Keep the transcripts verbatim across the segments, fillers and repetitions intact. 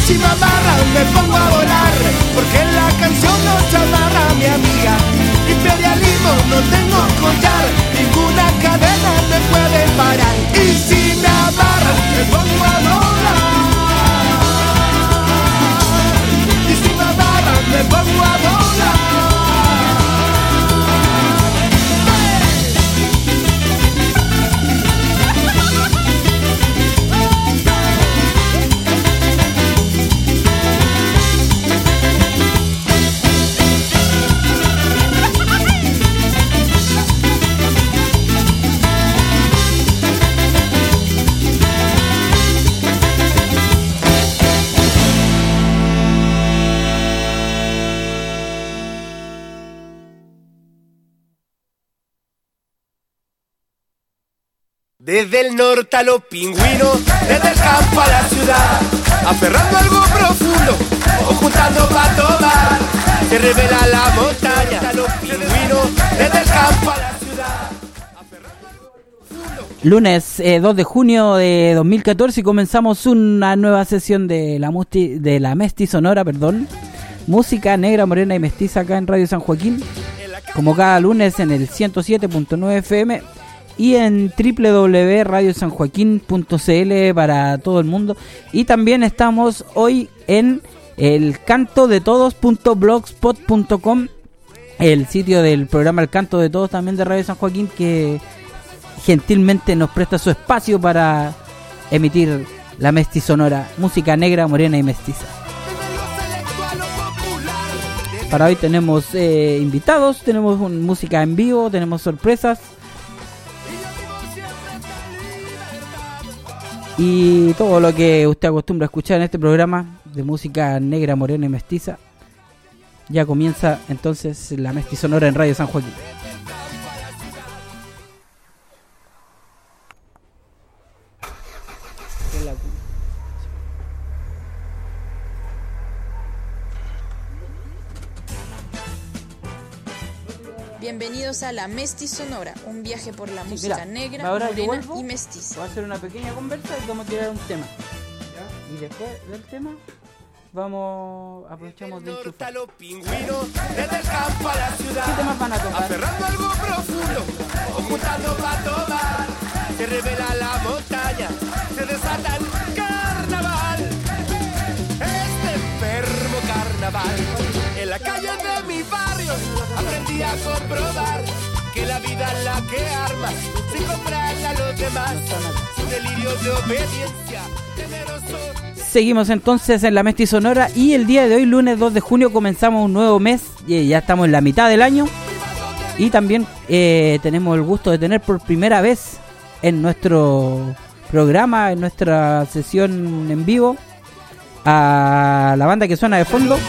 si me amarran me pongo a volar, porque la canción nos amarra, mi amiga. Imperialismo, no tengo collar, ninguna cadena me puede parar. Y si me amarran me pongo a volar, y si me amarran me pongo a volar. Desde el norte a los pingüinos, desde el campo a la ciudad, aferrando algo profundo, ocultando para tomar, se revela la montaña, a los pingüinos, desde el campo a la ciudad, aferrando algo profundo. Lunes eh, dos de junio de dos mil catorce y comenzamos una nueva sesión de la, musti, de la Mesti Sonora, perdón, música negra, morena y mestiza acá en Radio San Joaquín, como cada lunes en el ciento siete punto nueve F M. Y en doble u doble u doble u punto radio san joaquín punto c l para todo el mundo. Y también estamos hoy en el canto de todos punto blogspot punto com, el sitio del programa El Canto de Todos, también de Radio San Joaquín, que gentilmente nos presta su espacio para emitir la Mesti Sonora, música negra, morena y mestiza. Para hoy tenemos eh, invitados, tenemos un, música en vivo, tenemos sorpresas y todo lo que usted acostumbra a escuchar en este programa de música negra, morena y mestiza. Ya comienza entonces la Mesti Sonora en Radio San Joaquín. Bienvenidos a la Mesti Sonora, un viaje por la música Mira, negra, ahora morena vuelvo, y mestiza. voy a hacer una pequeña conversa y vamos a tirar un tema. ¿Ya? Y después del tema vamos, aprovechamos de enchufar. Los pingüinos, desde el campo a la ciudad, ¿Qué temas van a tocar? aferrando algo profundo, ocultando para tomar, se revela la montaña, se desata el carnaval, este enfermo carnaval. En la calle de mi barrio aprendí a comprobar que la vida es la que arma, sin comprarla a los demás, sin delirio de obediencia, temeroso. Seguimos entonces en la Mesti Sonora y el día de hoy, lunes dos de junio, comenzamos un nuevo mes, y ya estamos en la mitad del año y también eh, tenemos el gusto de tener por primera vez en nuestro programa, en nuestra sesión en vivo, a la banda que suena de fondo.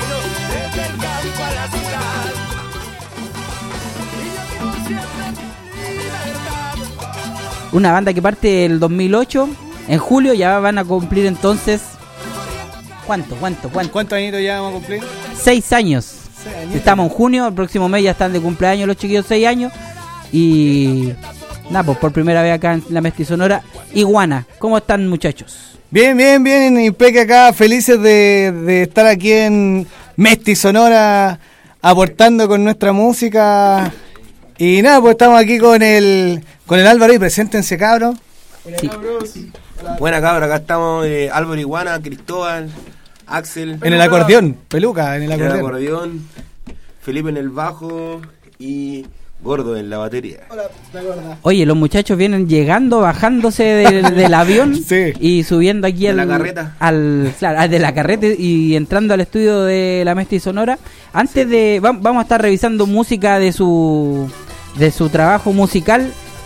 Una banda que parte el dos mil ocho, en julio ya van a cumplir entonces... ¿Cuánto? ¿Cuánto? ¿Cuánto? ¿Cuántos añitos ya vamos a cumplir? Seis años. Seis Estamos en junio, el próximo mes ya están de cumpleaños los chiquillos, seis años. Y... nada, pues por primera vez acá en la Mesti Sonora, Iguana. ¿Cómo están, muchachos? Bien, bien, bien, Impeque acá, felices de, de estar aquí en Mesti Sonora, aportando con nuestra música. Y nada, pues estamos aquí con el con el Álvaro y preséntense, cabros. Sí. Buena, cabra, acá estamos eh, Álvaro Iguana, Cristóbal, Axel. En el acordeón, peluca, en el En el acordeón. acordeón, Felipe en el bajo y Gordo en la batería. Hola, ¿te acuerdas? Oye, los muchachos vienen llegando, bajándose de, del avión Sí. y subiendo aquí De al, la carreta. al claro, al de la carreta y entrando al estudio de la Mesti Sonora. Antes de va- vamos a estar revisando música de su de su trabajo musical,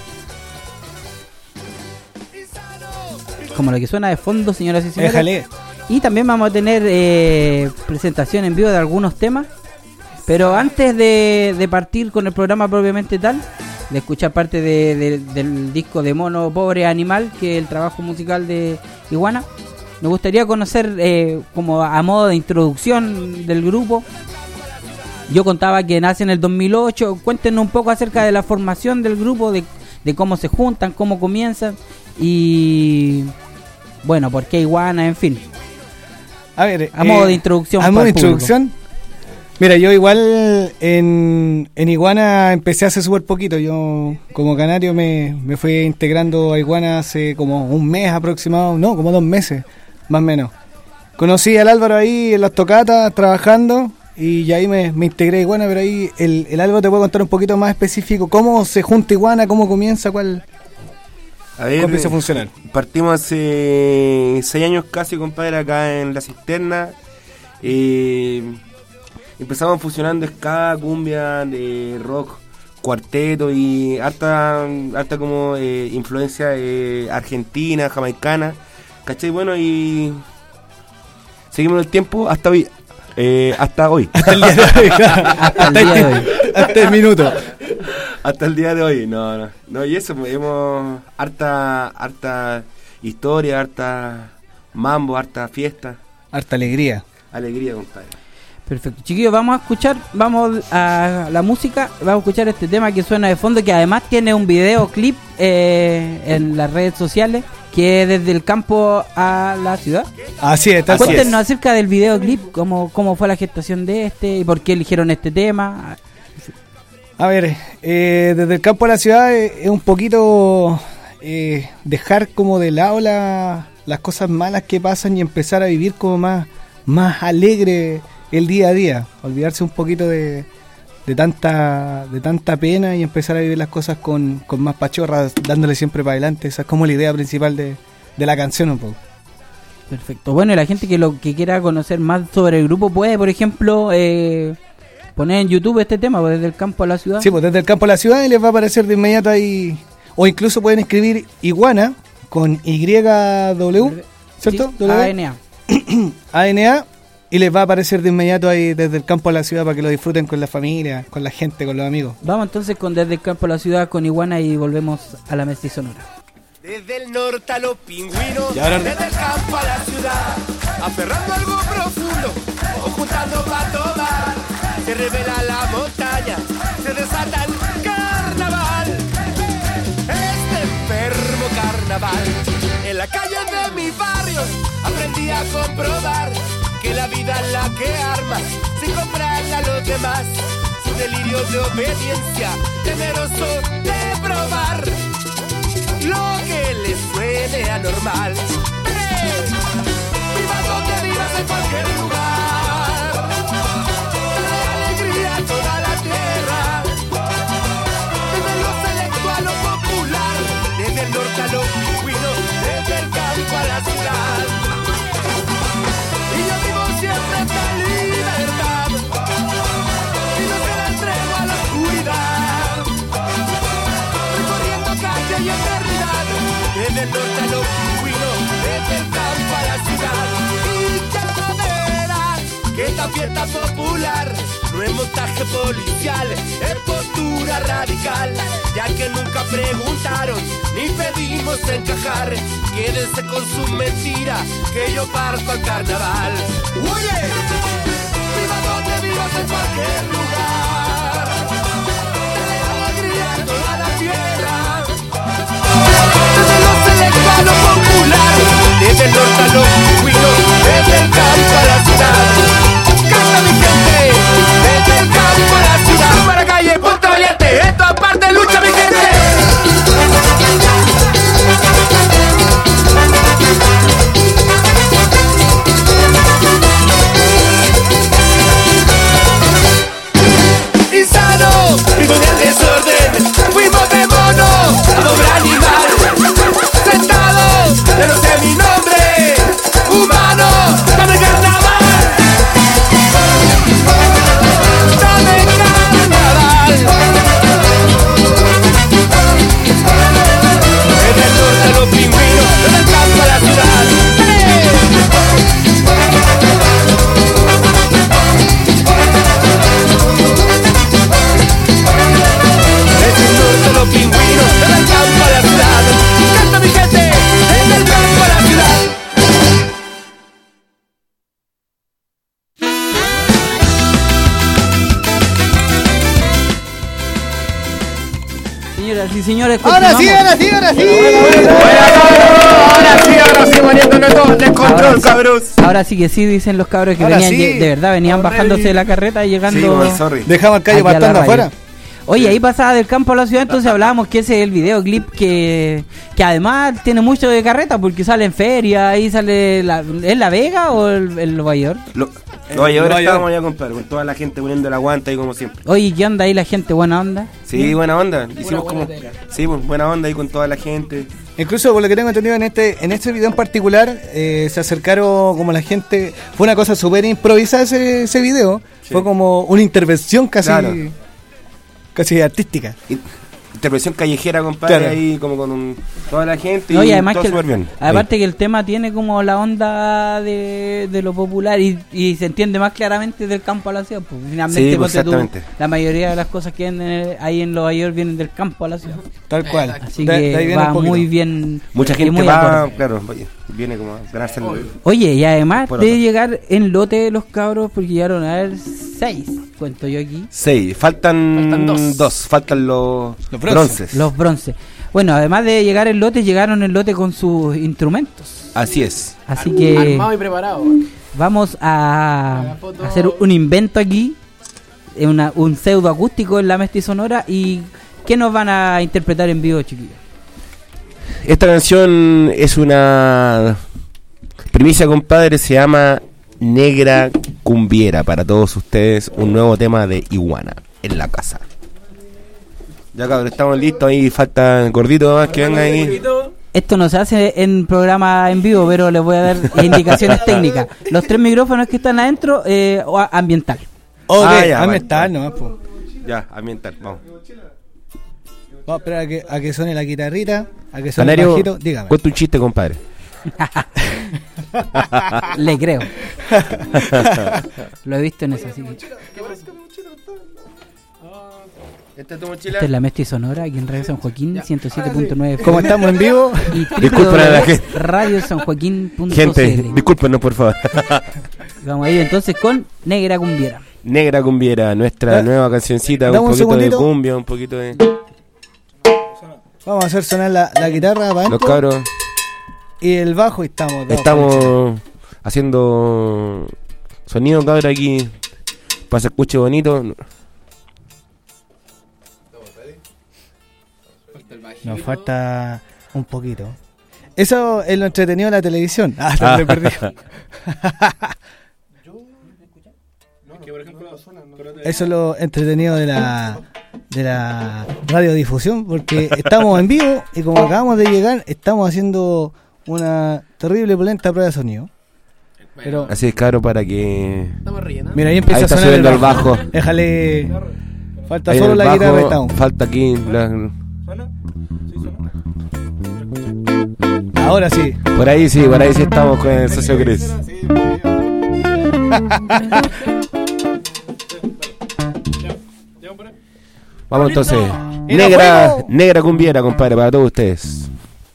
como lo que suena de fondo, señoras y señores. Déjale. Y también vamos a tener eh, presentación en vivo de algunos temas. Pero antes de, de partir con el programa propiamente tal, de escuchar parte de, de, del disco de Mono Pobre Animal, que es el trabajo musical de Iguana, me gustaría conocer, eh, como a modo de introducción del grupo. Yo contaba que nace en el dos mil ocho. Cuéntenos un poco acerca de la formación del grupo, de, de cómo se juntan, cómo comienzan y, bueno, por qué Iguana, en fin. A ver, a modo eh, de introducción. A modo de para el público. introducción. Mira, yo igual en, en Iguana empecé hace súper poquito. Yo como canario me, me fui integrando a Iguana hace como un mes aproximado, no, como dos meses, más o menos. Conocí al Álvaro ahí en las tocatas, trabajando, y ya ahí me, me integré a Iguana, pero ahí el, el Álvaro te puede contar un poquito más específico, cómo se junta Iguana, cómo comienza, cuál, A ver, cómo empieza a funcionar. Partimos hace seis años casi, compadre, acá en La Cisterna. Eh, empezamos fusionando ska, cumbia, de rock, cuarteto y harta, harta como eh, influencia eh, argentina, jamaicana, ¿cachai? Bueno, y seguimos el tiempo hasta hoy. Eh, hasta hoy. Hasta el día de hoy. Hasta el día de hoy. Hasta el minuto. Hasta el día de hoy, no, no. No, y eso, hemos harta, harta historia, harta mambo, harta fiesta. Harta alegría. Alegría, compadre. Perfecto. Chiquillos, vamos a escuchar, vamos a la música, vamos a escuchar este tema que suena de fondo, que además tiene un videoclip eh, en las redes sociales, que es desde el campo a la ciudad. Así es, tal Cuéntenos cual. acerca del videoclip, cómo, cómo fue la gestación de este y por qué eligieron este tema. A ver, eh, desde el campo a la ciudad eh, es un poquito eh, dejar como de lado la, las cosas malas que pasan y empezar a vivir como más, más alegre el día a día. Olvidarse un poquito de, de tanta de tanta pena y empezar a vivir las cosas con, con más pachorras, dándole siempre para adelante. Esa es como la idea principal de, de la canción un poco. Perfecto. Bueno, y la gente que lo que quiera conocer más sobre el grupo puede, por ejemplo, eh, poner en YouTube este tema, pues, desde el campo a la ciudad. Sí, pues desde el campo a la ciudad y les va a aparecer de inmediato ahí. O incluso pueden escribir Iguana con Y W, ¿cierto? Sí, A N A. A N A, y les va a aparecer de inmediato ahí desde el campo a la ciudad para que lo disfruten con la familia, con la gente, con los amigos. Vamos entonces con Desde el campo a la ciudad con Iguana y volvemos a la Mesti Sonora. Desde el norte a los pingüinos, Y ahora- desde el campo a la ciudad, aferrando algo profundo, ocultando para tomar, se revela la montaña, se desata el carnaval, este enfermo carnaval. En la calle de mi barrio aprendí a comprobar que la vida es la que arma, sin comprarla a los demás, su delirio de obediencia, temeroso de probar lo que le suene anormal. ¡Eh! Viva donde vivas en cualquier lugar, dale alegría a toda la tierra, desde lo selecto a lo popular, desde el norte a los pingüinos, desde el campo a la ciudad. Y yo vivo siempre esta libertad, y no se la entrego a la oscuridad, recorriendo calle y eternidad, desde el norte a los pingüinos, desde el campo a la ciudad. Y ya verás que esta fiesta popular no es montaje policial, es postura radical, ya que nunca preguntaron ni pedimos encajar. Quédense con su mentira, que yo parto al carnaval. Oye, viva donde vivas en cualquier lugar, dale alegría a toda la tierra, desde lo selecto a lo popular, desde el norte a los pingüinos, desde el campo a la ciudad. Canta mi gente, desde el campo a la ciudad, para calle, punto valiente, esto aparte lucha mi gente. Insano, vivo en el desorden, fuimos de mono a doble animal, sentados, ya no sé mi nombre, humano, dame carnaval, dame carnaval, desde el norte a los pingüinos, desde el campo a la ciudad. Desde el norte a los pingüinos, desde el campo a la ciudad. Canta mi gente, desde el campo a la ciudad. Señoras y señores, Ahora sí, continuamos. ahora sí, ahora sí. Ahora sí, ahora sí, poniéndonos todo el descontrol, Ahora sí. cabros. Ahora sí que sí, dicen los cabros que Ahora venían, sí. lle- de verdad, venían Ahora bajándose sí. de la carreta y llegando. Sí, bueno, sorry. Dejamos el callo aquí a la pastando radio. afuera. Oye, ahí pasaba del campo a la ciudad, entonces hablábamos que ese es el videoclip que, que además tiene mucho de carreta porque sale en feria, ahí sale, la, ¿es La Vega o el, el Nueva York? Lo, no, y ahora Nueva estábamos ya, compadre, con toda la gente poniendo la guanta ahí como siempre. Oye, ¿qué onda ahí la gente? ¿Buena onda? Sí, buena onda. Hicimos como. Sí, pues, buena onda ahí con toda la gente. Incluso por lo que tengo entendido en este en este video en particular, eh, se acercaron como la gente. Fue una cosa súper improvisada ese, ese video. Sí. Fue como una intervención casi Claro. casi artística. Y- Intervención callejera, compadre, Claro. ahí como con un- toda la gente. No, y y además todo que, súper bien. aparte que el tema tiene como la onda de, de lo popular y, y se entiende más claramente del campo a la ciudad. Pues, finalmente, Sí, pues, ponte tú, exactamente. la mayoría de las cosas que vienen ahí en Nueva York vienen del campo a la ciudad. Tal cual. Así De- de ahí que viene un va poquito. muy bien. Mucha y gente muy va, acorde. claro, oye, viene como a ganarse el. Oye, y además Por de otro. llegar en lote los cabros, porque llegaron a ver seis, cuento yo aquí, Seis, faltan, Faltan dos. dos. Faltan los, Los bronces. bronces. los bronces. Bueno, además de llegar en lote, llegaron en lote con sus instrumentos. Así es. Así que Armado y preparado. vamos a, La foto. a hacer un invento aquí, eh, una- un pseudo acústico en la Mesti Sonora. ¿Y qué nos van a interpretar en vivo, chiquillos? Esta canción es una primicia, compadre, se llama Negra Cumbiera. Para todos ustedes, un nuevo tema de Iguana en la casa. Ya cabrón, estamos listos, ahí falta gordito más que venga ahí. Esto no se hace en programa en vivo, pero les voy a dar indicaciones técnicas. Los tres micrófonos que están adentro, eh, o a- ambiental. Ok, Ah, ya, ahí vale. está, nomás, po. Ya, ambiental, vamos. Vamos a esperar a que, a que suene la guitarrita, a que suene el Canario, bajito. Dígame. cuenta un chiste, compadre. Le creo. Lo he visto en eso, así que. ¿Esta es tu mochila? Esta es la Mesti Sonora, aquí en Radio San Joaquín, ciento siete punto nueve. Como estamos en vivo, Y Disculpen a la gente. radio san joaquín punto c Gente, l. discúlpenos, por favor. Vamos a ir entonces con Negra Cumbiera. Negra Cumbiera, nuestra Da- nueva cancioncita, dame un un poquito de segundito. cumbia, un poquito de... vamos a hacer sonar la, la guitarra para Los adentro cabros, y el bajo y estamos. dos. estamos haciendo sonido, cabros, aquí, para que se escuche bonito. Nos falta un poquito. Eso es lo entretenido de la televisión. Ah, te Ah. lo perdí. Eso es lo entretenido de la de la radiodifusión, porque estamos en vivo y como acabamos de llegar, estamos haciendo una terrible polenta prueba de sonido. Pero Así es, cabros, para que... Estamos rellenando. mira, ahí empieza Ahí a está sonar subiendo el el bajo. bajo. Déjale. Falta ahí en solo el la bajo, guitarra y estamos. falta aquí... la- Ahora sí. por ahí sí, por ahí sí estamos con el socio Chris. Vamos entonces. ¡Y nos Negra, fuimos! negra cumbiera, compadre, para todos ustedes.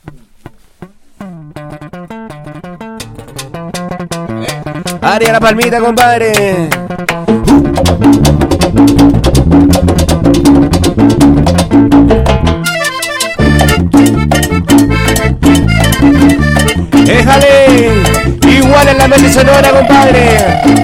Aria la palmita, compadre. ¡Déjale! Igual en la Mesti Sonora, compadre.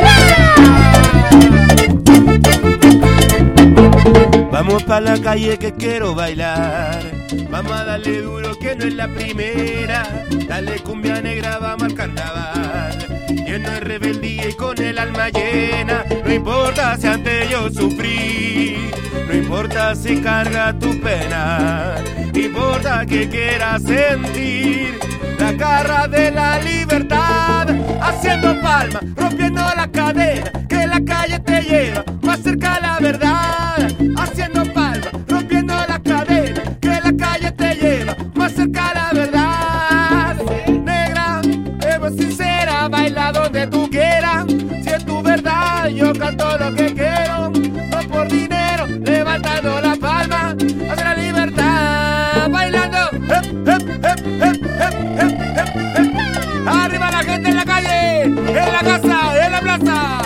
Vamos pa' la calle que quiero bailar. Vamos a darle duro que no es la primera. Dale cumbia negra, vamos al carnaval. Lleno de rebeldía y con el alma llena. No importa si antes yo sufrí. No importa si carga tu pena. No importa que quieras sentir la garra de la libertad. Haciendo palmas, rompiendo la cadena. Que la calle te lleva más cerca a la verdad. Haciendo palmas, rompiendo la cadena. Que la calle te lleva más cerca a la verdad. Negra, debo sincera, baila donde tú quieras. Si es tu verdad, yo canto lo que quiero. No por dinero, levantando la palma hacia la libertad. Bailando, hep, hep, hep, hep, hep, hep, hep, hep. Arriba la gente en la calle, en la casa, en la plaza.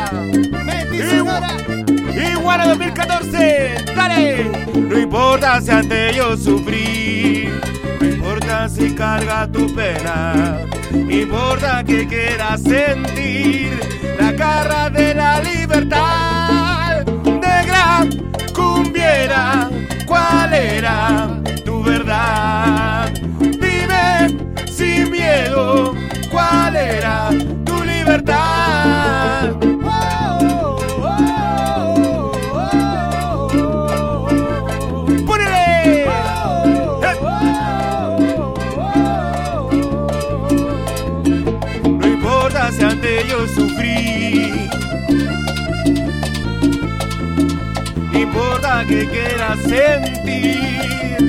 Iguana dos mil catorce, dale. No importa si antes yo sufrí, no importa si carga tu pena. Importa que quieras sentir la garra de la libertad. Negra cumbiera, ¿cuál era tu verdad? Dime sin miedo, ¿cuál era tu libertad? Oh, oh, oh, oh, oh. ¡Ponele! Oh, oh, oh, oh. No importa si ante yo sufrí, no importa que quieras sentir.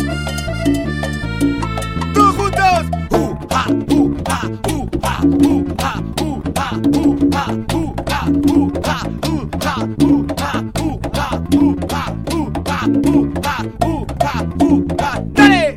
Todos juntos. Uh, ah, uh, ah, uh, ah, uh, ah, uh, ah, uh, ah, uh, ah, uh, ah, uh, ah, uh, ah, uh, ah, uh, ah, uh, ah, uh, ah, uh, ah, uh, ah. ¡Dale!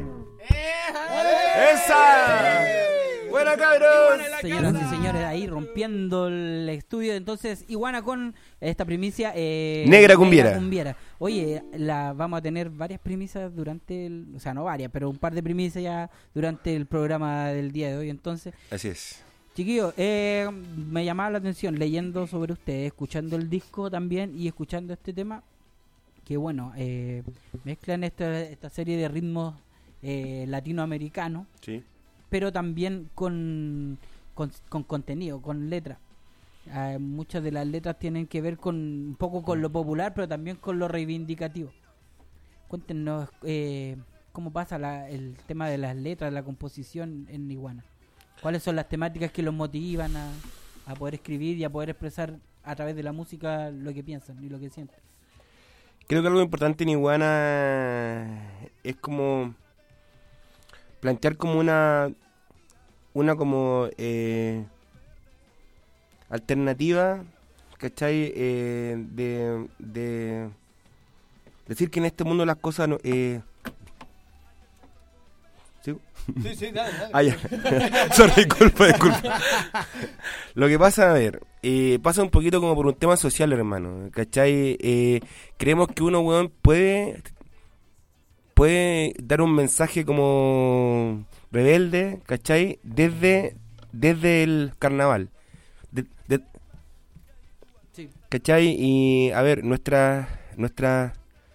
¡Esa! ¡Buena, cabros! Señoras y señores, ahí rompiendo el estudio. Entonces, Iguana con esta primicia. Eh, Negra Cumbiera. Cumbiera. Oye, la, vamos a tener varias primicias durante el. O sea, no varias, pero un par de primicias ya durante el programa del día de hoy. Entonces, Así es. chiquillos, eh, me llamaba la atención leyendo sobre ustedes, escuchando el disco también y escuchando este tema. Que bueno, eh, mezclan esta, esta serie de ritmos eh, latinoamericanos, Sí. pero también con, con, con contenido, con letras. Eh, muchas de las letras tienen que ver con un poco con lo popular, pero también con lo reivindicativo. Cuéntenos eh, cómo pasa la, el tema de las letras, la composición en Iguana. ¿Cuáles son las temáticas que los motivan a, a poder escribir y a poder expresar a través de la música lo que piensan y lo que sienten? Creo que algo importante en Iguana es como plantear como una una como eh, alternativa, ¿cachai? Eh, de, de decir que en este mundo las cosas no, eh, ¿sí? Sí, sí, dale, dale. Ah, ya. Sorry, disculpa, disculpa. Lo que pasa, a ver, eh, pasa un poquito como por un tema social, hermano, ¿cachai? Eh, creemos que uno, weón, puede puede dar un mensaje como rebelde, ¿cachai? Desde, desde el carnaval. De, de, Sí. ¿Cachai? Y, a ver, nuestras nuestras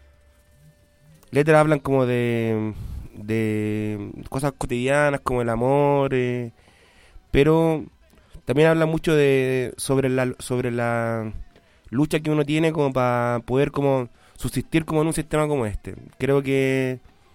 letras hablan como de de cosas cotidianas como el amor, eh, pero también habla mucho de sobre la sobre la lucha que uno tiene como para poder como subsistir como en un sistema como este. Creo que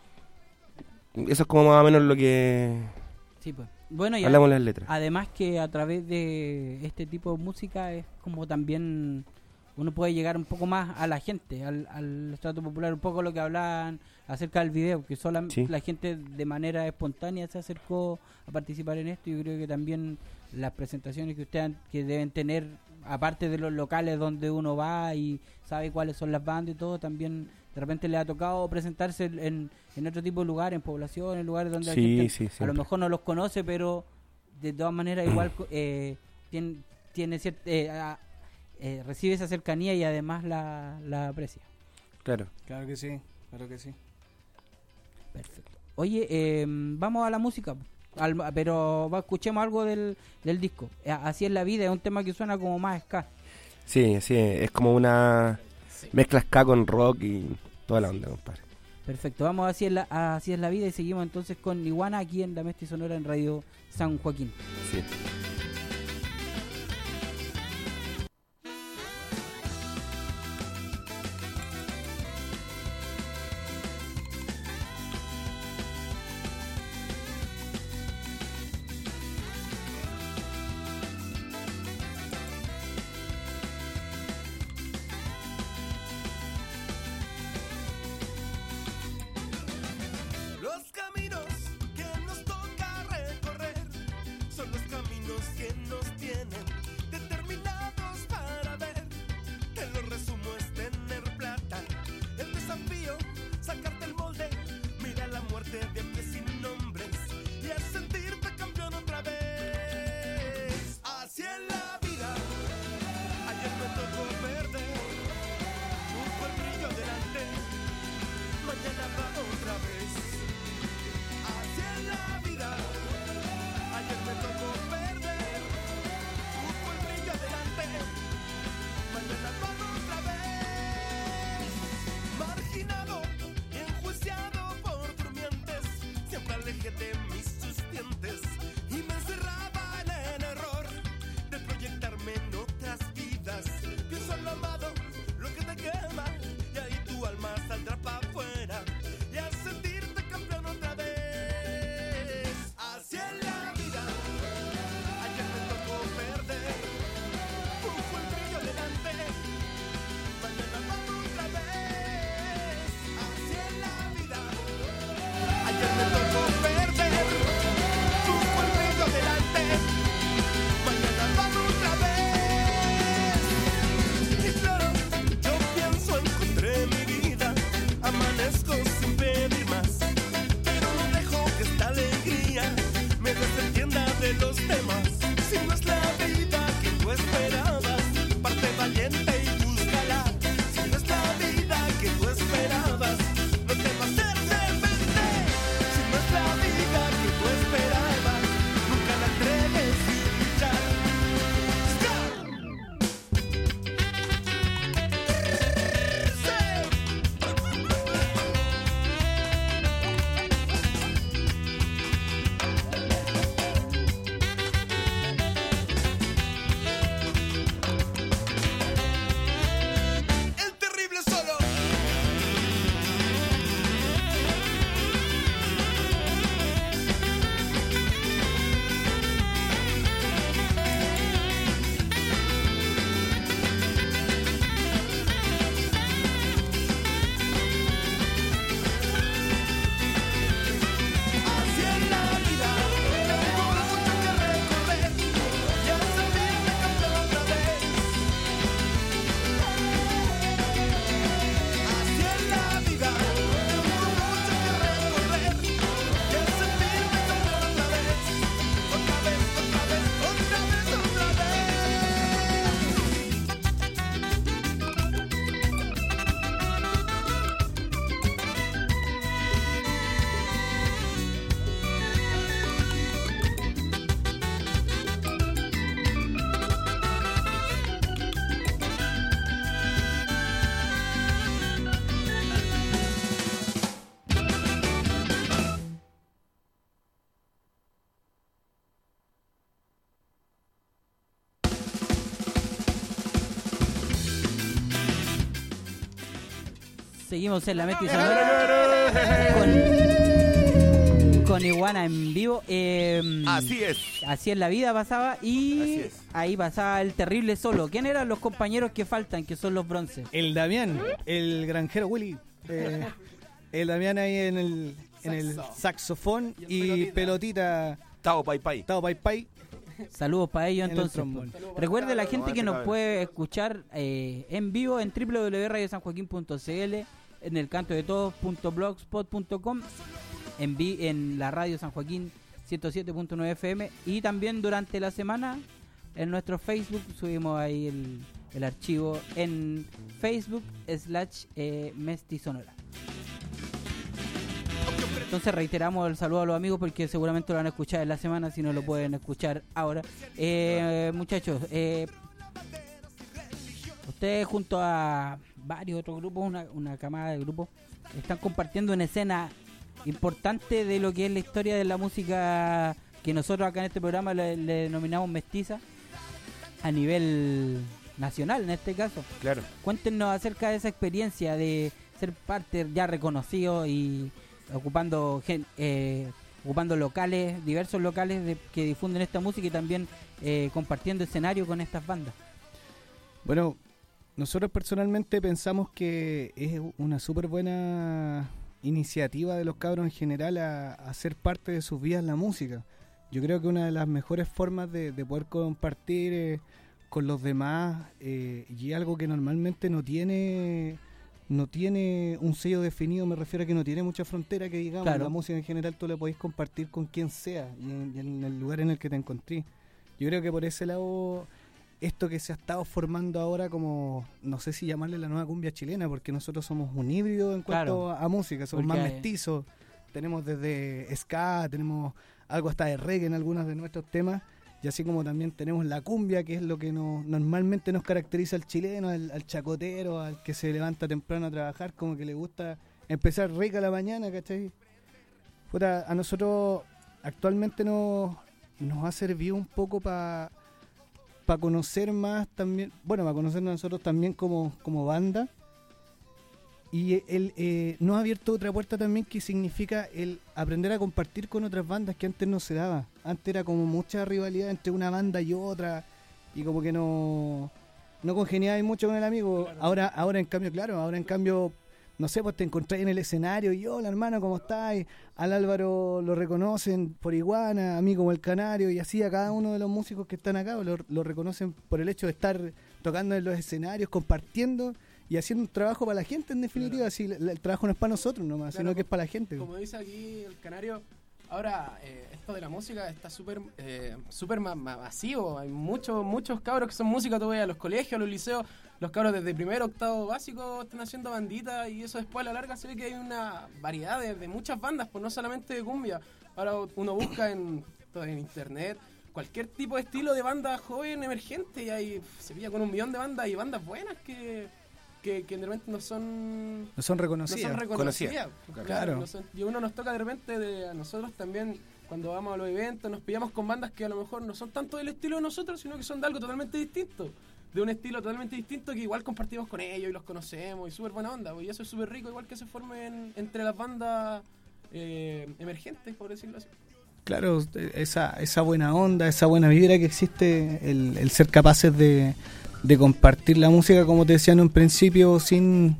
eso es como más o menos lo que Sí, pues. Bueno, y hablamos en las letras. además que a través de este tipo de música es como también uno puede llegar un poco más a la gente, al, al estrato popular, un poco lo que hablaban acerca del video, que solamente Sí. la gente de manera espontánea se acercó a participar en esto. Yo creo que también las presentaciones que ustedes han- que deben tener, aparte de los locales donde uno va y sabe cuáles son las bandas y todo, también de repente le ha tocado presentarse en, en otro tipo de lugares, en poblaciones, en lugares donde Sí, la gente sí, a lo siempre. mejor no los conoce, pero de todas maneras igual eh, tiene, tiene cier- eh, a- eh, recibe esa cercanía y además la, la aprecia. Claro. Claro que sí, claro que sí. Perfecto. Oye, eh, vamos a la música, al- pero va, escuchemos algo del, del disco. Eh, Así es la vida, es un tema que suena como más ska. Sí, sí, es como una mezcla ska con rock y toda la onda, compadre. Perfecto, vamos a Así es la, a Así es la vida y seguimos entonces con Iguana aquí en la Mesti Sonora en Radio San Joaquín. Sí. Los caminos que nos toca recorrer son los caminos Seguimos en la Mesti Sonora con, con Iguana en vivo. Eh, Así es. Así es la vida pasaba y Así es. ahí pasaba el terrible solo. ¿Quién eran los compañeros que faltan, que son los bronces? El Damián, el granjero Willy. Eh, el Damián ahí en el, en el saxofón y pelotita. Tao Pai Pai. Tao Pai Pai. Saludos para ellos En el entonces. trombón. Recuerde la gente No, que nos cabe. puede escuchar eh, en vivo en doble u doble u doble u punto radio san joaquín punto c l, en el canto de todos punto blogspot punto com, en, vi en la radio San Joaquín ciento siete punto nueve F M y también durante la semana en nuestro Facebook subimos ahí el, el archivo en Facebook slash eh, Mesti Sonora. Entonces reiteramos el saludo a los amigos porque seguramente lo van a escuchar en la semana si no lo pueden escuchar ahora. Eh, muchachos, eh, ustedes junto a varios otros grupos, una, una camada de grupos, están compartiendo una escena importante de lo que es la historia de la música que nosotros acá en este programa le, le denominamos mestiza a nivel nacional en este caso. Claro. Cuéntenos acerca de esa experiencia de ser parte ya reconocido y ocupando gen, eh, ocupando locales, diversos locales de, que difunden esta música y también eh, compartiendo escenario con estas bandas. Bueno, nosotros personalmente pensamos que es una súper buena iniciativa de los cabros en general a, a ser parte de sus vidas la música. Yo creo que una de las mejores formas de, de poder compartir eh, con los demás eh, y algo que normalmente no tiene no tiene un sello definido, me refiero a que no tiene mucha frontera, que digamos, Claro. la música en general tú la podés compartir con quien sea y en, y en el lugar en el que te encontrés. Yo creo que por ese lado, esto que se ha estado formando ahora como, no sé si llamarle la nueva cumbia chilena, porque nosotros somos un híbrido en cuanto Claro. a, a música, somos Porque más hay- mestizos, tenemos desde ska, tenemos algo hasta de reggae en algunos de nuestros temas, y así como también tenemos la cumbia, que es lo que nos, normalmente nos caracteriza al chileno, al, al chacotero, al que se levanta temprano a trabajar, como que le gusta empezar rica la mañana, ¿cachai? Puta, a nosotros actualmente nos, nos ha servido un poco para pa conocer más también, bueno, para conocernos nosotros también como, como banda. Y el, eh, nos ha abierto otra puerta también, que significa el aprender a compartir con otras bandas que antes no se daba. Antes era como mucha rivalidad entre una banda y otra, y como que no, no congeniaba mucho con el amigo. Ahora, ahora en cambio, claro, ahora en cambio, no sé, pues te encontrás en el escenario y hola hermano, ¿cómo estás? Al Álvaro lo reconocen por Iguana, a mí como el Canario, y así a cada uno de los músicos que están acá lo, lo reconocen por el hecho de estar tocando en los escenarios, compartiendo y haciendo un trabajo para la gente, en definitiva. Claro. Así, el, el trabajo no es para nosotros nomás, Claro, sino que es para la gente. Como dice aquí el Canario, ahora eh, esto de la música está súper eh, súper ma- ma- masivo. Hay muchos muchos cabros que son música, tú ves a los colegios, a los liceos, los cabros desde primero, octavo básico están haciendo banditas, y eso después a la larga se ve que hay una variedad de, de muchas bandas, pues no solamente de cumbia. Ahora uno busca en, en internet cualquier tipo de estilo de banda joven, emergente, y hay, se pilla con un millón de bandas y bandas buenas que... Que, que de repente no son No son no reconocidos. son reconocidas. Conocidas. Claro. no son- y uno nos toca de repente, de, a nosotros también, cuando vamos a los eventos, nos pillamos con bandas que a lo mejor no son tanto del estilo de nosotros, sino que son de algo totalmente distinto. De un estilo totalmente distinto que igual compartimos con ellos y los conocemos, y súper buena onda. Y eso es súper rico, igual que se formen entre las bandas eh, emergentes, por decirlo así. Claro, esa, esa buena onda, esa buena vibra que existe, el, el ser capaces de, de compartir la música, como te decía en un principio, sin,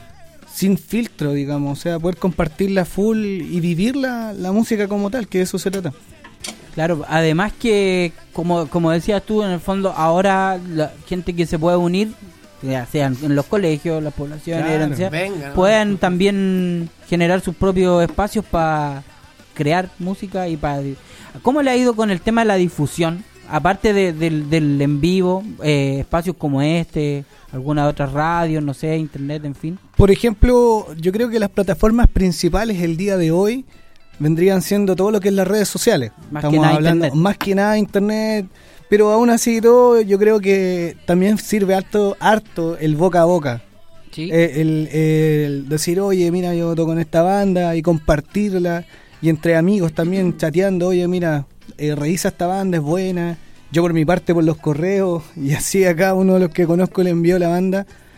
sin filtro, digamos, o sea, poder compartirla full y vivir la, la música como tal, que de eso se trata. Claro, además que, como, como decías tú, en el fondo, ahora la gente que se puede unir, ya sean en los colegios, las poblaciones, Claro, donde sea, venga, ¿no? puedan también generar sus propios espacios para crear música y para... ¿Cómo le ha ido con el tema de la difusión? Aparte de, del, del en vivo, eh, espacios como este, algunas otras radios, no sé, internet, en fin. Por ejemplo, yo creo que las plataformas principales el día de hoy vendrían siendo todo lo que es las redes sociales. Más que nada internet. Más que nada internet, pero aún así todo, yo creo que también sirve harto, harto el boca a boca. Sí. Eh, el, el decir, oye, mira, yo toco en esta banda, y compartirla, y entre amigos también chateando, oye, mira, eh, revisa esta banda, es buena. Yo por mi parte por los correos, y así a cada uno de los que conozco le envío la banda.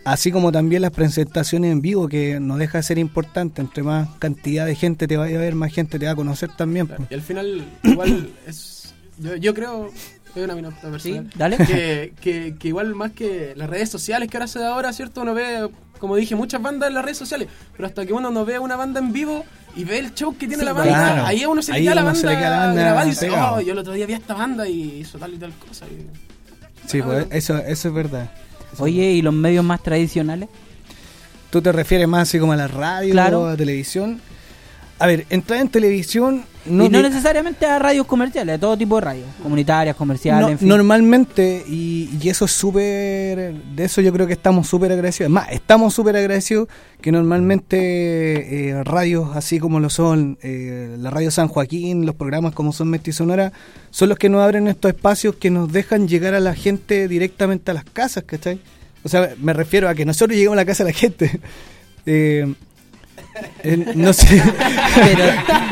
así como también las presentaciones en vivo, que no deja de ser importante. Entre más cantidad de gente te vaya a ver, más gente te va a conocer también. Claro, y al final, igual, es yo, yo creo, es una minuta personal, Sí, dale. que, que, que igual más que las redes sociales que ahora se da ahora, ¿cierto? Uno ve, como dije, muchas bandas en las redes sociales, pero hasta que uno no ve una banda en vivo y ve el show que tiene Sí, la banda, claro. ahí a uno se le Ahí queda la uno banda, se le queda la banda grabada y dice, pegado. oh, yo el otro día vi a esta banda y hizo tal y tal cosa. Y... Sí, Ah, pues bueno. eso, eso es verdad. Oye, ¿y los medios más tradicionales? ¿Tú te refieres más así como a la radio, Claro. a la televisión? A ver, entrar en televisión... No y no di- necesariamente a radios comerciales, a todo tipo de radios, comunitarias, comerciales, No, en fin. Normalmente, y, y eso es súper, de eso yo creo que estamos súper agradecidos. Más, estamos súper agradecidos que normalmente eh, radios así como lo son eh, la Radio San Joaquín, los programas como son Mesti Sonora, son los que nos abren estos espacios que nos dejan llegar a la gente directamente a las casas, ¿cachai? O sea, me refiero a que nosotros llegamos a la casa de la gente. Eh, eh, no sé. Pero-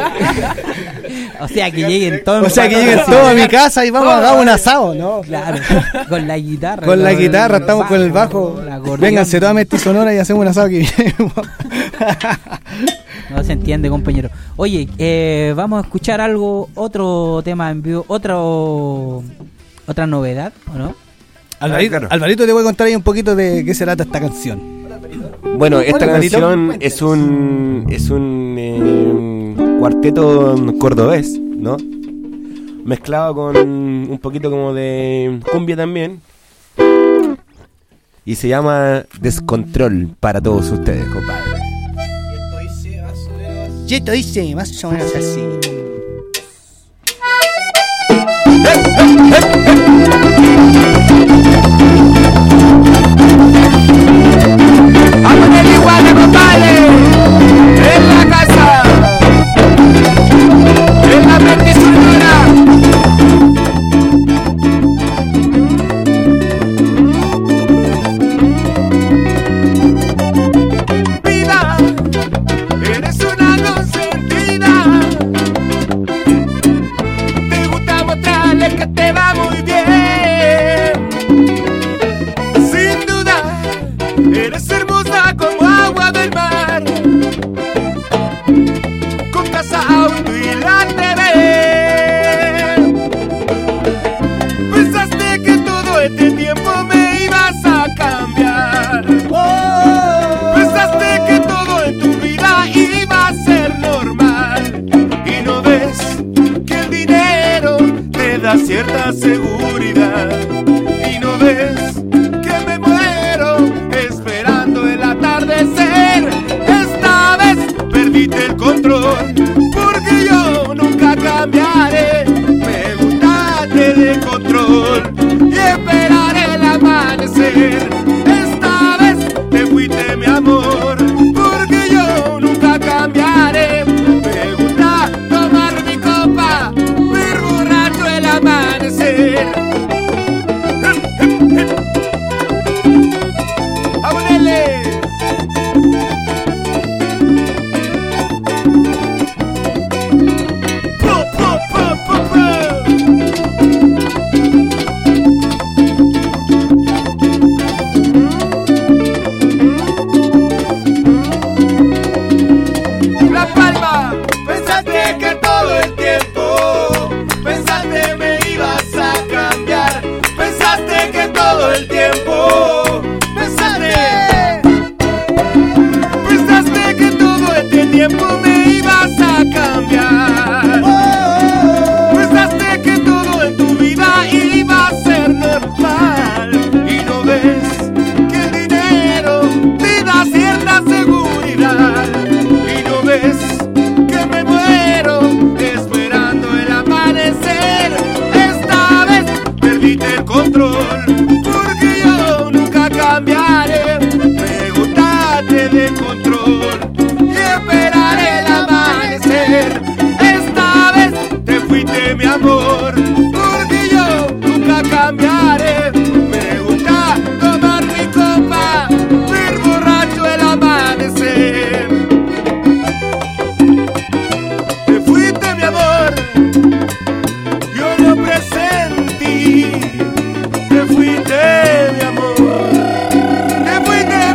o sea, que lleguen todos. O sea, que lleguen todos a mi casa y vamos a hacer un asado, ¿no? Claro, con la guitarra. Con la el guitarra, estamos con el bajo. el acordeón. Vénganse toda Mesti Sonora y hacemos un asado aquí. No se entiende, compañero. Oye, eh, vamos a escuchar algo, otro tema en vivo, otro, otra novedad, ¿o no? Alvarito, Claro. Alvarito, te voy a contar ahí un poquito de qué se trata esta canción. Bueno, esta Hola, Marito. canción es un es un eh, cuarteto cordobés, ¿no? Mezclado con un poquito como de cumbia también. Y se llama Descontrol para todos ustedes, compadre. Y esto dice más o menos así. A poner igual de compadre en la casa, en la Mesti Sonora. Vida, eres una consentida. Te gusta mostrarle que te va muy bien. Sin duda, eres hermosa como agua del mar, con casa, auto y la T V. Pensaste que todo este tiempo me ibas a cambiar. Pensaste que todo en tu vida iba a ser normal. Y no ves que el dinero te da cierta seguridad. Y no ves que me muero esperando el atardecer. Esta vez perdiste el control, porque yo nunca cambiaré. Me gustaste de control y esperaré el amanecer. Esta vez te fuiste, mi amor, porque yo nunca cambiaré. Me gusta tomar mi copa, ver borracho el amanecer. ¡A ponerle! ¡Po, po, po, po, po! La Palma, pensaste que todo el tiempo, pensaste me ibas a cambiar, pensaste que todo el tiempo, pensaste, pensaste que todo este tiempo me ibas a cambiar, pensaste que todo en tu vida iba a ser normal, y no ves que el dinero te da cierta seguridad. Y no ves que me muero esperando el amanecer. Esta vez perdiste el control, porque yo nunca cambiaré. Me gustaste de control y esperaré el amanecer. Esta vez te fuiste, mi amor, porque yo nunca cambiaré. Me gusta tomar mi copa, ver borracho el amanecer. Te fuiste, mi amor, yo lo presentí. Te fuiste, mi amor, te fuiste.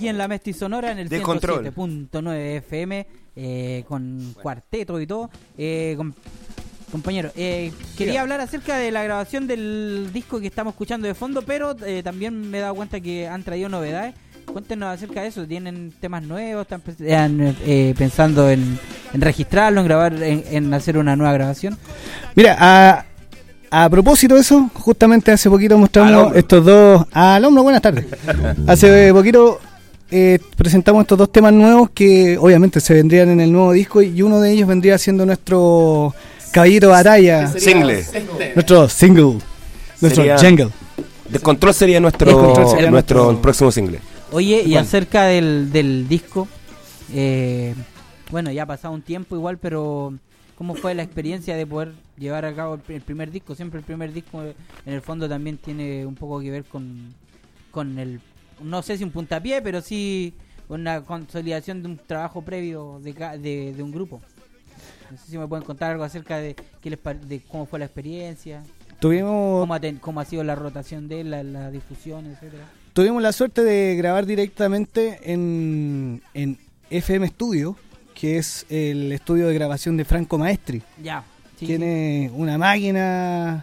aquí en la Mesti Sonora en el ciento siete punto nueve F M eh, con cuarteto y todo. Eh, con, compañero, eh, quería Mira. hablar acerca de la grabación del disco que estamos escuchando de fondo, pero eh, también me he dado cuenta que han traído novedades. Cuéntenos acerca de eso. ¿Tienen temas nuevos? ¿Están eh, pensando en, en registrarlo, en grabar, en, en hacer una nueva grabación? Mira, a, a propósito de eso, justamente hace poquito mostramos estos dos... Al hombro, buenas tardes. Hace poquito eh, presentamos estos dos temas nuevos que obviamente se vendrían en el nuevo disco y uno de ellos vendría siendo nuestro caballito de batalla. Single. Nuestro single. Nuestro sería, jingle. Descontrol sería nuestro, Descontrol sería nuestro, nuestro próximo single. Oye, y acerca del, del disco, eh, bueno, ya ha pasado un tiempo igual, pero ¿cómo fue la experiencia de poder llevar a cabo el, el primer disco? Siempre el primer disco en el fondo también tiene un poco que ver con, con el, no sé si un puntapié, pero sí una consolidación de un trabajo previo de, de, de un grupo. No sé si me pueden contar algo acerca de, qué les, de cómo fue la experiencia. Tuvimos... ¿Cómo ha, ten, cómo ha sido la rotación de la, la difusión, etcétera? Tuvimos la suerte de grabar directamente en, en F M Studio, que es el estudio de grabación de Franco Maestri. Ya. Sí, Tiene sí. una máquina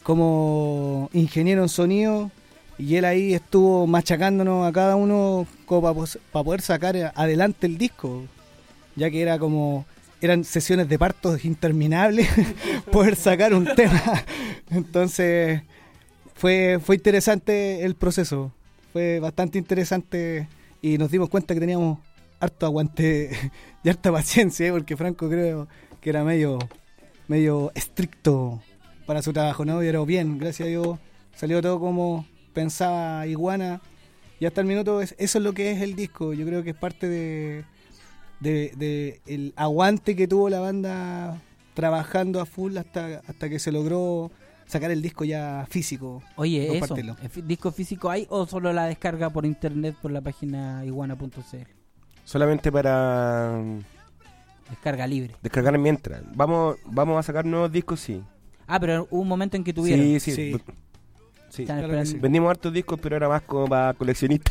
como ingeniero en sonido y él ahí estuvo machacándonos a cada uno como para pa poder sacar adelante el disco, ya que era como... eran sesiones de partos interminables poder sacar un tema. Entonces fue fue interesante el proceso, fue bastante interesante y nos dimos cuenta que teníamos harto aguante y harta paciencia, ¿eh? Porque Franco creo que era medio medio estricto para su trabajo, ¿no? Pero bien, gracias a Dios salió todo como pensaba Iguana y hasta el minuto es, eso es lo que es el disco. Yo creo que es parte de De, de el aguante que tuvo la banda trabajando a full hasta hasta que se logró sacar el disco ya físico. Oye, eso, ¿el disco físico hay o solo la descarga por internet por la página iguana punto c l? Solamente para descarga libre. Descargar mientras. Vamos vamos a sacar nuevos discos, sí. Ah, pero hubo un momento en que tuvieron. Sí, sí. sí. Sí. Claro sí. Vendimos hartos discos, pero era más como para coleccionistas.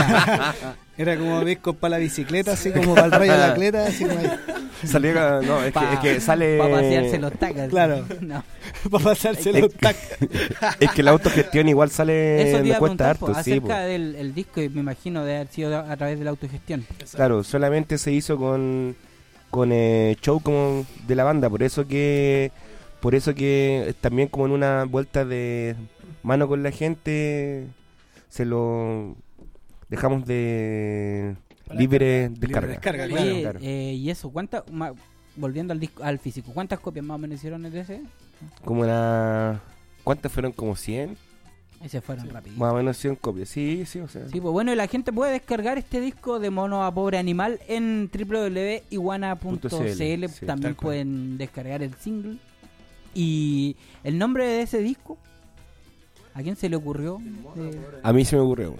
Era como discos para la bicicleta, así como para el rayo de la atleta, así como ahí. Salía, no, es, pa, que, es que sale... Para pasearse los tacas. Claro, no. Para pasearse los tacas. Es que la autogestión igual sale... Eso te iba a cuesta harto, harto, acerca sí, del el disco, me imagino de haber sido a través de la autogestión. Claro, solamente se hizo con, con eh, show como de la banda, por eso que... Por eso que también como en una vuelta de... mano con la gente se lo dejamos de Para libre descarga, libre descarga claro. Oye, claro. Eh, y eso, ¿cuántas ma, volviendo al disco al físico, cuántas copias más o menos hicieron en ese? Como una ¿cuántas fueron? Como cien. Y se fueron sí. rápido. Más o menos cien copias. Sí, sí, o sea. Sí, pues bueno, y la gente puede descargar este disco de Mono a Pobre Animal en w w w punto iguana punto c l. Sí, también pueden descargar el single. Y el nombre de ese disco, ¿a quién se le ocurrió? Eh... A mí se me ocurrió.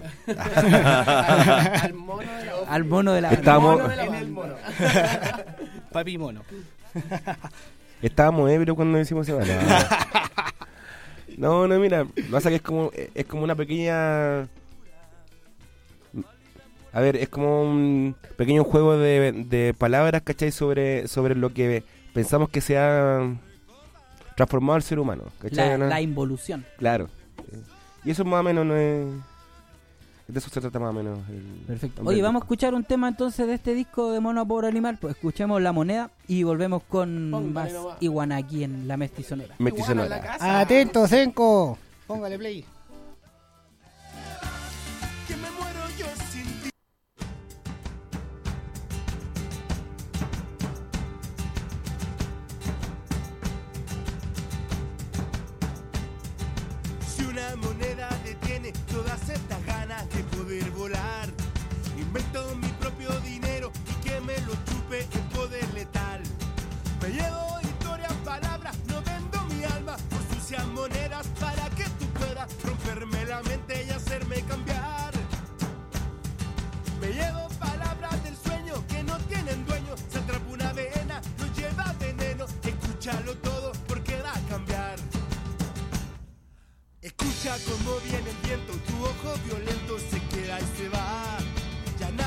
Al mono de la, Al mono de la Estábamos... mono de la el mono. Papi mono. Estábamos ebrios cuando decimos semana. No, no, mira, lo que pasa que es como es como una pequeña... A ver, es como un pequeño juego de, de palabras, ¿cachai? Sobre, sobre lo que pensamos que se ha transformado el ser humano, ¿cachai? La, ¿no? la involución. Claro. Y eso más o menos no es... De eso se trata más o menos. El Perfecto. Oye, vamos a escuchar un tema entonces de este disco de Mono a Pobre Animal. Pues escuchemos La Moneda y volvemos con Póngale más nomás. Iguana aquí en la Mesti Sonora. Mesti Sonora. Atento, Senko. Póngale play. Que me muero yo sin ti. Si una moneda detiene todas estas ganas de poder volar, invento mi propio dinero y que me lo chupe el poder letal. Me llevo historias, palabras, no vendo mi alma por sucias monedas para que tú puedas romperme la mente y hacerme cambiar. Me llevo palabras del sueño que no tienen dueño, se atrapa una vena, no lleva veneno, escúchalo todo porque da a cambiar. Escucha cómo viene el viento, tu ojo violento se queda y se va. Ya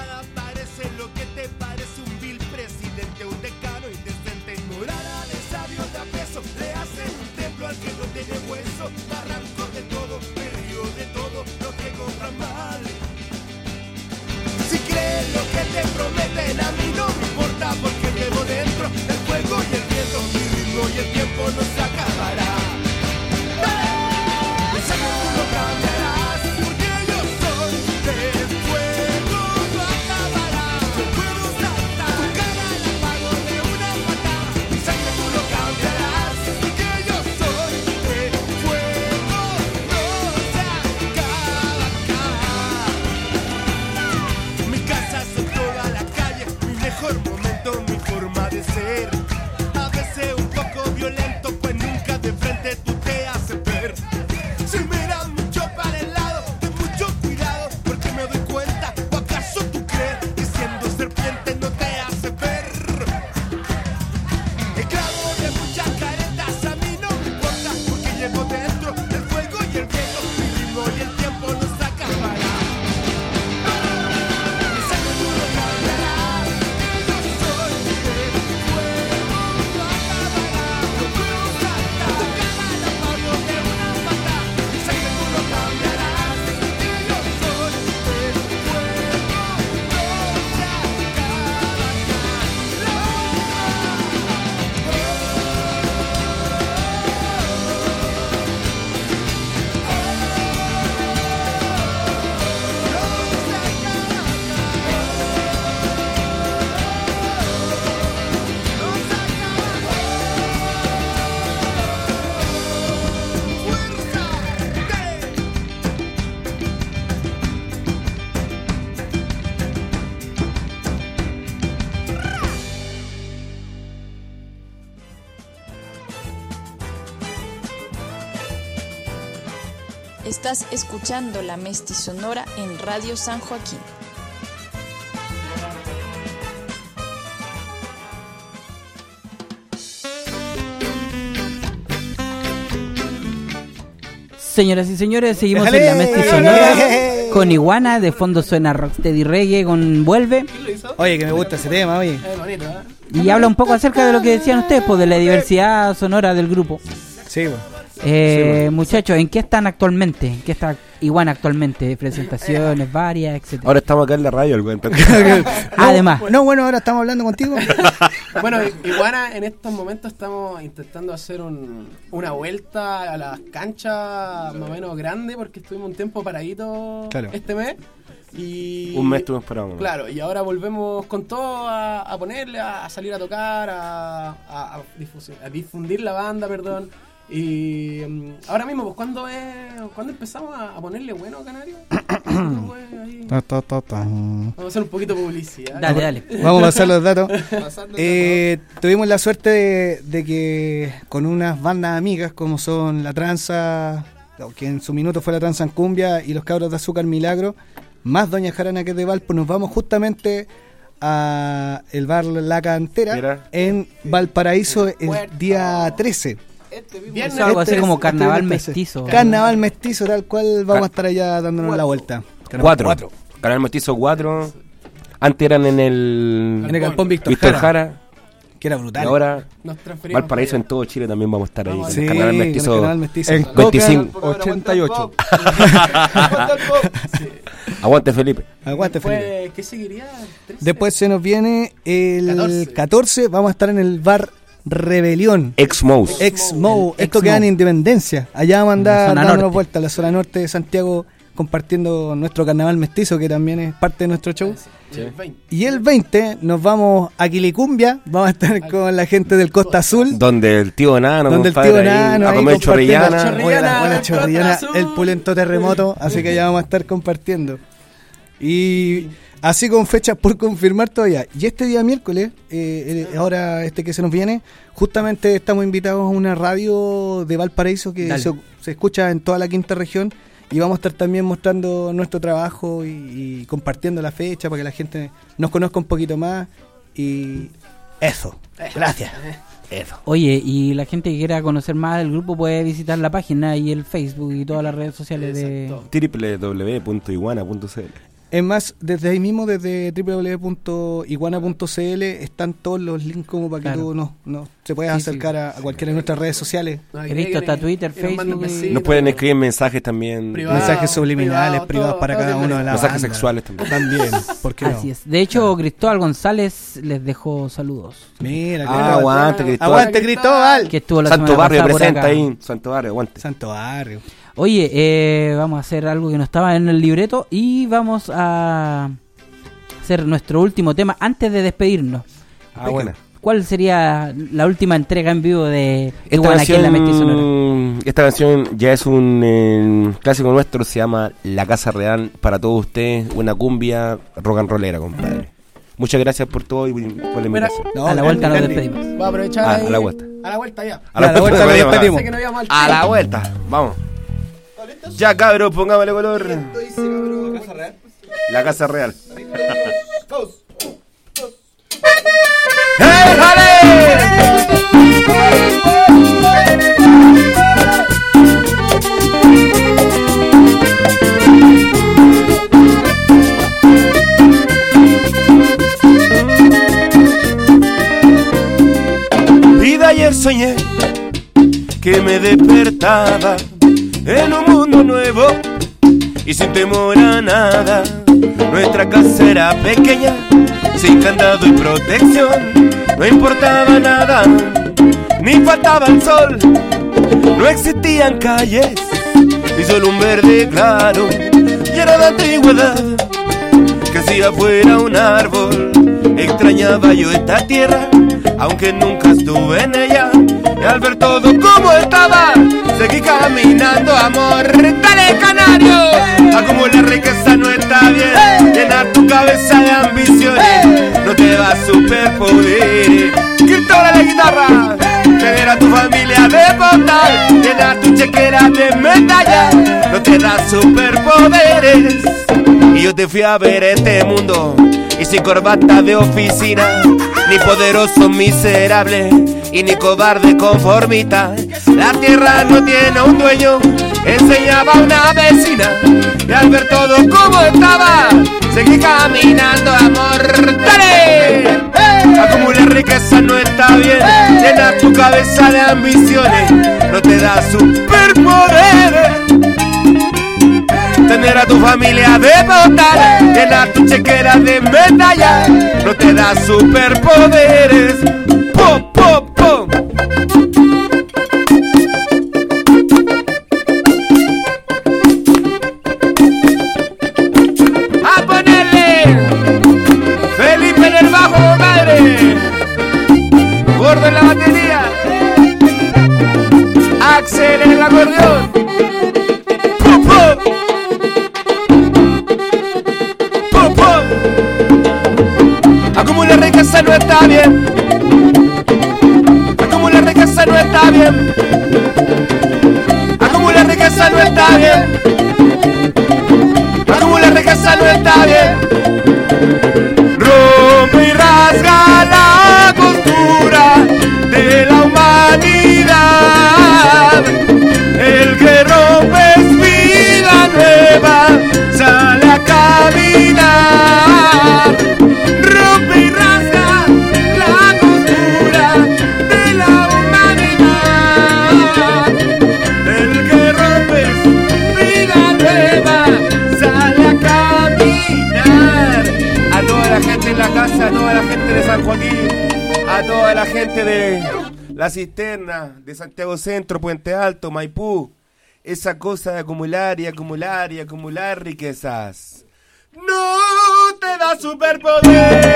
Estás escuchando la Mestizonora en Radio San Joaquín. Señoras y señores, seguimos ¡Déjale! en la Mestizonora con Iguana. De fondo suena Rocksteady Reggae con Vuelve. Oye, que me gusta ese tema, oye. Es bonito, ¿eh? Y habla un poco acerca de lo que decían ustedes, pues de la diversidad sonora del grupo. Sí, pues. Eh, muchachos, ¿en qué están actualmente? ¿En qué está Iguana actualmente? Presentaciones varias, etcétera. Ahora estamos acá en la radio, el güey. Además, No, bueno, ahora estamos hablando contigo. Bueno, Iguana, en estos momentos estamos intentando hacer un, una vuelta a las canchas más o menos grande porque estuvimos un tiempo paraditos Claro. este mes. Y Un mes estuvimos parados. Claro, y ahora volvemos con todo a, a ponerle, a, a salir a tocar, a, a, a difusi- a difundir la banda, perdón. Y um, ahora mismo, pues, ¿cuándo, es, ¿cuándo empezamos a, a ponerle bueno a Canario? ¿Cuándo fue ahí? Ta, ta, ta, ta. Vamos a hacer un poquito de publicidad. dale, dale. Vamos a pasar los datos. Pasando Eh, tuvimos la suerte de, de que con unas bandas amigas como son La Tranza, que en su minuto fue La Tranza en Cumbia, y los Cabros de Azúcar Milagro, más Doña Jarana que es de Valpo, nos vamos justamente a el bar La Cantera Mira. en Valparaíso el día trece. Viernes Eso algo así Este- como este carnaval viernes trece. mestizo. Carnaval mestizo, tal cual vamos a estar allá dándonos la vuelta. Cuatro. Cuatro. Canal Mestizo cuatro. Antes eran en el En el Galpón Víctor, Víctor Jara, Jara. que era Y brutal. ahora nos transferimos. Valparaíso en todo Chile también vamos a estar ahí. Vamos En Sí, el con Canal el Mestizo Canal Mestizo. En veinticinco. Coca ochenta y ocho. Aguante Felipe. Aguante, Felipe. Después, ¿qué seguiría? ¿trece? Después se nos viene el catorce. catorce, vamos a estar en el bar Rebelión. Ex-Mouse. Ex-Mo, El esto Ex-Mo. queda en Independencia. Allá vamos a En la andar zona dándonos norte. vueltas, la zona norte de Santiago, compartiendo nuestro carnaval mestizo, que también es parte de nuestro show. Y el veinte. Y el veinte nos vamos a Quilicumbia, vamos a estar con la gente del Costa Azul. Donde el tío Nano, Donde el compadre, tío ahí, Nano a ahí comer compartiendo chorrillana. la Chorrillana, buena, buena el chorrillana, Costa Azul. el pulento terremoto, así que ya vamos a estar compartiendo. Y así con fechas por confirmar todavía. Y este día miércoles, eh, eh, ahora este que se nos viene, justamente estamos invitados a una radio de Valparaíso que Dale. se, se escucha en toda la quinta región. Y vamos a estar también mostrando nuestro trabajo y, y compartiendo la fecha para que la gente nos conozca un poquito más. Y eso. Gracias. Eso. Oye, y la gente que quiera conocer más del grupo puede visitar la página y el Facebook y todas las redes sociales de... Exacto. doble u doble u doble u punto iguana punto c l. Es más, desde ahí mismo, desde doble u doble u doble u punto iguana punto c l, están todos los links como para que Claro. tú no, no te puedas Sí, acercar a, a cualquiera de nuestras redes sociales. No, He visto hasta Twitter, y nos mandan Facebook y- besitos. Nos pueden escribir mensajes también. Privado. Mensajes subliminales, privado, privados todo, para todo cada bien uno de la Mensajes banda. sexuales también. También, ¿por qué no? Así es. De hecho, Cristóbal González les dejó saludos. Mira, Ah, Cristóbal. aguante, Cristóbal. Aguante, Cristóbal. Que estuvo la Santo semana Barrio pasada por presenta acá. ahí. Santo Barrio, aguante. Santo Barrio. Oye, eh, vamos a hacer algo que no estaba en el libreto y vamos a hacer nuestro último tema antes de despedirnos. Ah, buena. ¿Cuál sería la última entrega en vivo de Esta Iguana aquí en la Mestizonora? canción, esta canción ya es un eh, clásico nuestro, se llama La Casa Real. Para todos ustedes, una cumbia rock and rollera, compadre. Muchas gracias por todo y por la invitación. No, a la vuelta nos grande, despedimos. Voy a aprovechar Ah, ahí. a la vuelta. A la vuelta ya. A Ya, a la vuelta nos lo vemos. despedimos. Sé que no íbamos al A la vuelta, vamos. Ya cabros, pongámosle color. La Casa Real. ¡Hey, jale! Vida ayer soñé que me despertaba en un mundo nuevo y sin temor a nada. Nuestra casa era pequeña, sin candado y protección. No importaba nada, ni faltaba el sol. No existían calles, y solo un verde claro. Y era de antigüedad, que si afuera un árbol. Extrañaba yo esta tierra, aunque nunca estuve en ella. Y al ver todo como estaba, seguí caminando, amor. ¡Dale, canario! Acumular riqueza no está bien. Llenar tu cabeza de ambiciones no te da superpoder. Quítale la guitarra, tener a tu familia de portal, llenar tu chequera de medalla no no te da superpoderes. Y yo te fui a ver este mundo y sin corbata de oficina, ni poderoso miserable y ni cobarde conformista. La tierra no tiene un dueño, enseñaba una vecina, y al ver todo como estaba, seguí caminando, amor. ¡Dale! Acumular riqueza no está bien, llena tu cabeza de ambiciones, no te da superpoderes. Tener a tu familia de botar, llenar tu chequera de medallas, no te da superpoderes. ¡Pum, pum, pum! ¡A ponerle! ¡Felipe en el bajo, madre! ¡Gordo en la batería! ¡Axel en el acordeón! ¡Pum, pum! Acumular riqueza no está bien. Acumular riqueza no está bien. Acumular riqueza no está bien. Acumular riqueza no está bien. Rompe y rasga la costura de la humanidad. El que rompe es vida nueva, sale a caminar. Rompe y rasga la costura de la humanidad. El que rompe es vida nueva, sale a caminar. A toda la gente en la casa, a toda la gente de San Joaquín, a toda la gente de La Cisterna, de Santiago Centro, Puente Alto, Maipú. Esa cosa de acumular y acumular y acumular riquezas no te da superpoder.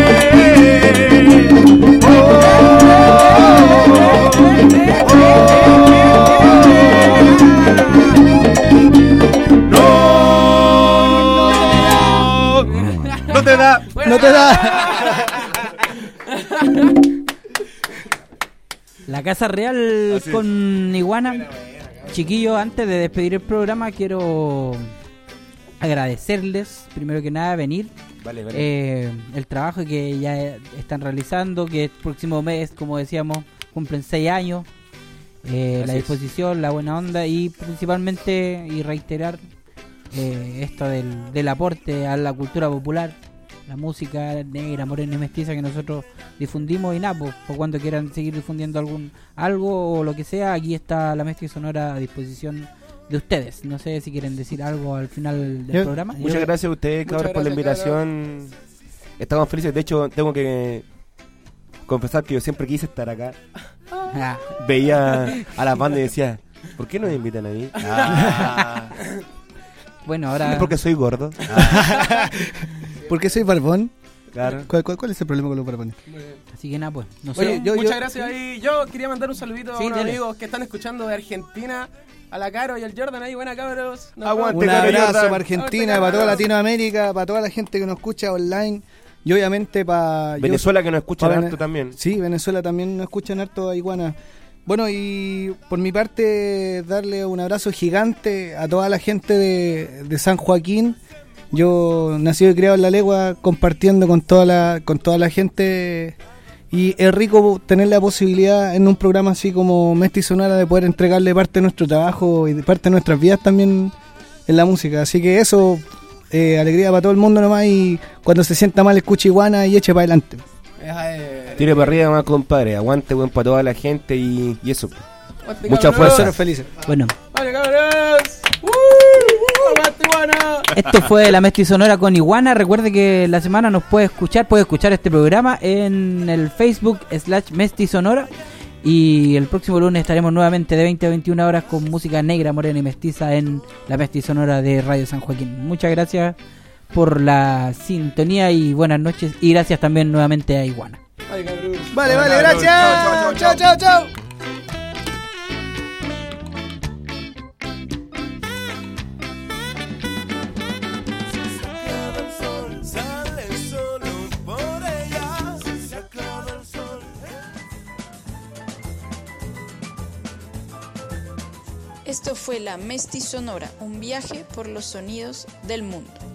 Oh, oh, oh, oh. No, no te da, No te da. La Casa Real Así con Iguana. Chiquillos, antes de despedir el programa quiero agradecerles, primero que nada, venir. Vale, vale. Eh, el trabajo que ya están realizando, que el próximo mes, como decíamos, cumplen seis años. Eh, la Así es. disposición, la buena onda y principalmente, y reiterar eh, esto del, del aporte a la cultura popular, la música negra, morena y mestiza que nosotros difundimos. Y nada, pues, por cuando quieran seguir difundiendo algún algo o lo que sea, aquí está la Mezcla Sonora a disposición de ustedes. No sé si quieren decir algo al final del Yo- programa. Muchas gracias a ustedes, Muchas cabros, por la gracias, invitación. Estamos felices. De hecho, tengo que confesar que yo siempre quise estar acá. Ah, Veía a las bandas y decía, ¿por qué no me invitan a mí? Ah, bueno, ¿es ahora porque soy gordo? ¿Por qué soy barbón? Claro. ¿Cuál, cuál, cuál es el problema con los barbones? así que nada, pues nosotros, Oye, yo- Muchas yo- gracias ahí. Yo quería mandar un saludito Sí, a unos dale. amigos que están escuchando de Argentina, a la Caro y al Jordan ahí. Buena, cabros. Nos Aguante. vemos. Un Caro abrazo Jordan. para Argentina, Aguante, para toda Caro. Latinoamérica, para toda la gente que nos escucha online y obviamente para... Venezuela que nos escuchan para harto Vene- también. Sí, Venezuela también nos escuchan harto a Iguana. Bueno, y por mi parte, darle un abrazo gigante a toda la gente de, de San Joaquín. Yo nacido y criado en La Legua, compartiendo con toda la, con toda la gente. Y es rico tener la posibilidad en un programa así como Mesti Sonora de poder entregarle parte de nuestro trabajo y de parte de nuestras vidas también en la música. Así que eso, eh, alegría para todo el mundo nomás, y cuando se sienta mal escuche Iguana y eche para adelante. Eh, Tire para arriba más, compadre. Aguante, buen para toda la gente y, y eso. aguante, Mucha cabros. fuerza. Nosotros felices. bueno, Vale, cabros. ¡Uh! ¡Aguante, Iguana! esto fue la Mezcla Sonora con Iguana. Recuerde que la semana nos puede escuchar, puede escuchar este programa en el Facebook slash Mezcla Sonora. Y el próximo lunes estaremos nuevamente de veinte a veintiuna horas con música negra, morena y mestiza en la Mezcla Sonora de Radio San Joaquín. Muchas gracias por la sintonía y buenas noches. Y gracias también nuevamente a Iguana. Vale, cabros. Vale, vale, Cabros. gracias. Chao, chao, chao. Sale solo por ella, se acaba el sol. Esto fue la Mesti Sonora, un viaje por los sonidos del mundo.